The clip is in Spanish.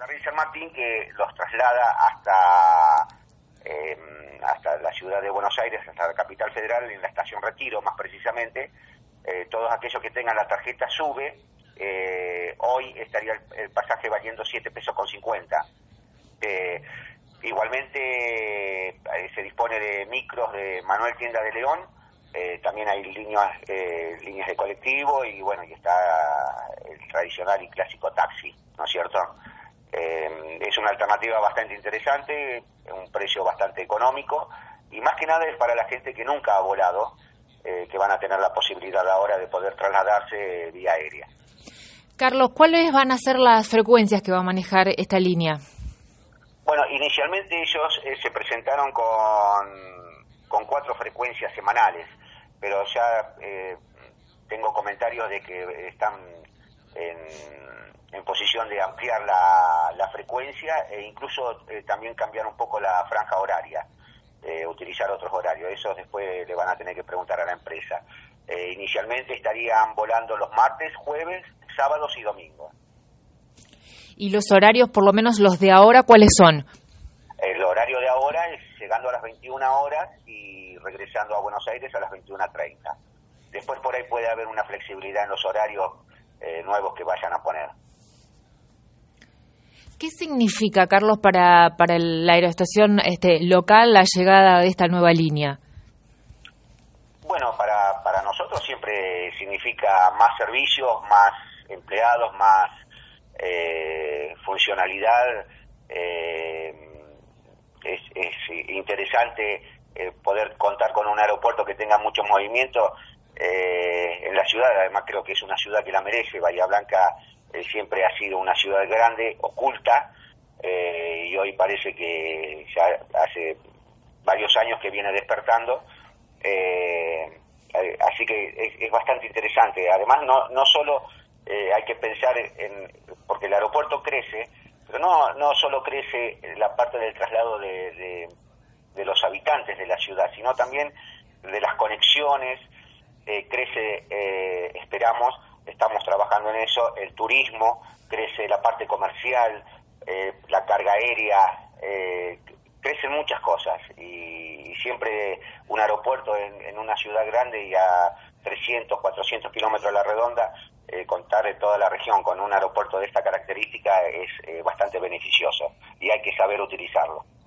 Ferrocarril San Martín, que los traslada hasta la ciudad de Buenos Aires, hasta la capital federal, en la estación Retiro más precisamente. Todos aquellos que tengan la tarjeta SUBE, hoy estaría el pasaje valiendo 7 pesos con 50. Igualmente se dispone de micros de Manuel Tienda de León, también hay líneas de colectivo y bueno, y está el tradicional y clásico taxi, ¿no es cierto? Es una alternativa bastante interesante, un precio bastante económico y más que nada es para la gente que nunca ha volado, que van a tener la posibilidad ahora de poder trasladarse vía aérea. Carlos, ¿cuáles van a ser las frecuencias que va a manejar esta línea? Bueno, inicialmente ellos se presentaron con 4 frecuencias semanales, pero ya tengo comentarios de que están en posición de ampliar la frecuencia e incluso también cambiar un poco la franja horaria, utilizar otros horarios. Eso después le van a tener que preguntar a la empresa. Inicialmente estarían volando los martes, jueves, sábados y domingos. ¿Y los horarios, por lo menos los de ahora, cuáles son? El horario de ahora es llegando a las 21 horas y regresando a Buenos Aires a las 21:30. Después por ahí puede haber una flexibilidad en los horarios nuevos que vayan a poner. ¿Qué significa, Carlos, para la aeroestación local la llegada de esta nueva línea? Bueno, para nosotros siempre significa más servicios, más empleados, más funcionalidad. Es interesante poder contar con un aeropuerto que tenga mucho movimiento en la ciudad. Además creo que es una ciudad que la merece. Bahía Blanca siempre ha sido una ciudad grande, oculta, y hoy parece que ya hace varios años que viene despertando, así que es bastante interesante. Además no solo hay que pensar porque el aeropuerto crece, pero no solo crece la parte del traslado de los habitantes de la ciudad, sino también de las conexiones. Crece, estamos trabajando en eso, el turismo, crece la parte comercial, la carga aérea, crecen muchas cosas y siempre un aeropuerto en una ciudad grande y a 300, 400 kilómetros a la redonda, contar de toda la región con un aeropuerto de esta característica es bastante beneficioso y hay que saber utilizarlo.